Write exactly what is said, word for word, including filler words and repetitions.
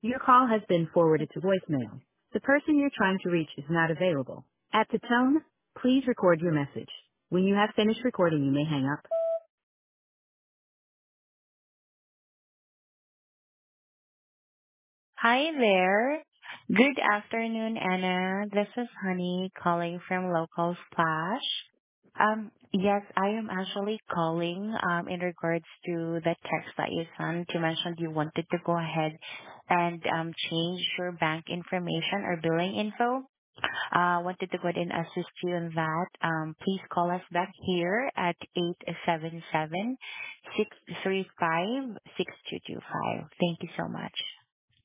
Your call has been forwarded to voicemail. The person you're trying to reach is not available. At the tone, please record your message. When you have finished recording, you may hang up. Hi there. Good afternoon, Anna. This is Honey calling from Local Splash. Um, yes, I am actually calling um, in regards to the text that you sent. You mentioned you wanted to go ahead and um, change your bank information or billing info. Uh, wanted to go ahead and assist you in that. Um, please call us back here at eight seven seven, six three five, six two two five. Thank you so much.